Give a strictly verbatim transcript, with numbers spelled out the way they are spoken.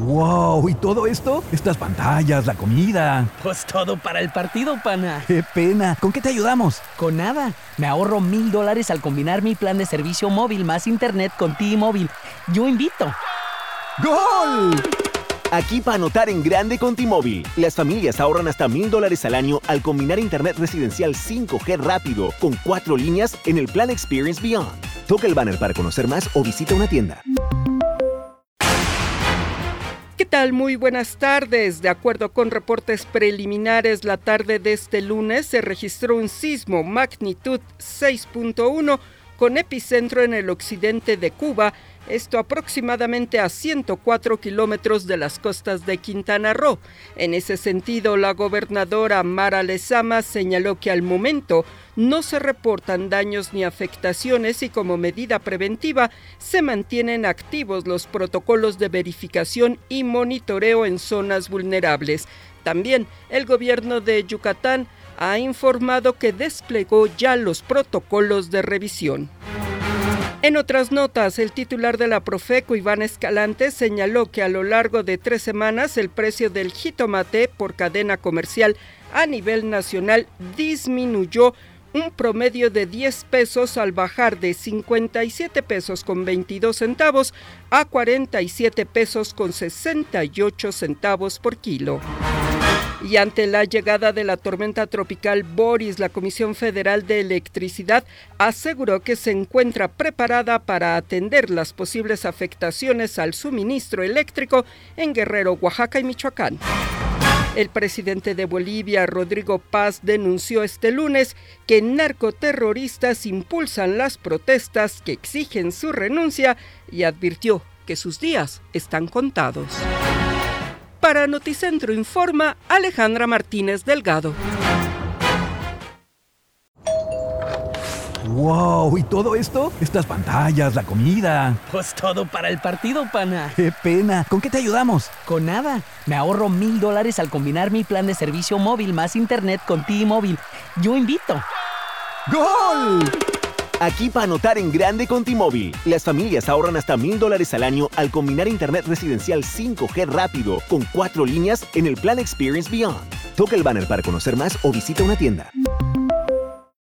¡Wow! ¿Y todo esto? Estas pantallas, la comida. Pues todo para el partido, pana. ¡Qué pena! ¿Con qué te ayudamos? Con nada. Me ahorro mil dólares al combinar mi plan de servicio móvil más internet con T-Mobile. Yo invito. ¡Gol! Aquí para anotar en grande con T-Mobile. Las familias ahorran hasta mil dólares al año al combinar internet residencial cinco G rápido con cuatro líneas en el plan Experience Beyond. Toca el banner para conocer más o visita una tienda. ¿Qué tal? Muy buenas tardes. De acuerdo con reportes preliminares, la tarde de este lunes se registró un sismo magnitud seis punto uno con epicentro en el occidente de Cuba, esto aproximadamente a ciento cuatro kilómetros de las costas de Quintana Roo. En ese sentido, la gobernadora Mara Lezama señaló que al momento no se reportan daños ni afectaciones y como medida preventiva se mantienen activos los protocolos de verificación y monitoreo en zonas vulnerables. También el gobierno de Yucatán ha informado que desplegó ya los protocolos de revisión. En otras notas, el titular de la Profeco, Iván Escalante, señaló que a lo largo de tres semanas el precio del jitomate por cadena comercial a nivel nacional disminuyó un promedio de diez pesos al bajar de cincuenta y siete pesos con veintidós centavos a cuarenta y siete pesos con sesenta y ocho centavos por kilo. Y ante la llegada de la tormenta tropical Boris, la Comisión Federal de Electricidad aseguró que se encuentra preparada para atender las posibles afectaciones al suministro eléctrico en Guerrero, Oaxaca y Michoacán. El presidente de Bolivia, Rodrigo Paz, denunció este lunes que narcoterroristas impulsan las protestas que exigen su renuncia y advirtió que sus días están contados. Para Noticentro informa Alejandra Martínez Delgado. ¡Wow! ¿Y todo esto? Estas pantallas, la comida. Pues todo para el partido, pana. ¡Qué pena! ¿Con qué te ayudamos? Con nada. Me ahorro mil dólares al combinar mi plan de servicio móvil más internet con T-Mobile. Yo invito. ¡Gol! Aquí para anotar en grande con T-Mobile. Las familias ahorran hasta mil dólares al año al combinar internet residencial cinco G rápido con cuatro líneas en el plan Experience Beyond. Toca el banner para conocer más o visita una tienda.